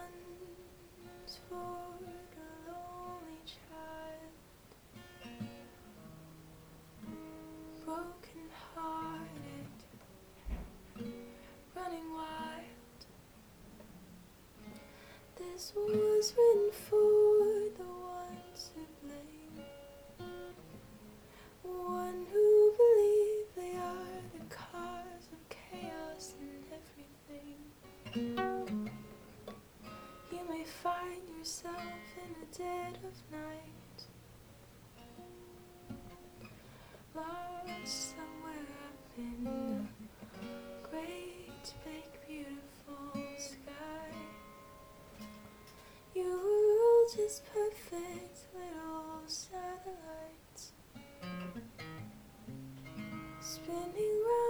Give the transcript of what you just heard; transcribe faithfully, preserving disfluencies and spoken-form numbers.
one's for the lonely child, broken hearted, running wild. This was written for the ones to blame, one who believe they are the cause of chaos and everything. You may find yourself in the dead of night, lost somewhere up in the great big beautiful sky. You were all just perfect little satellites, spinning round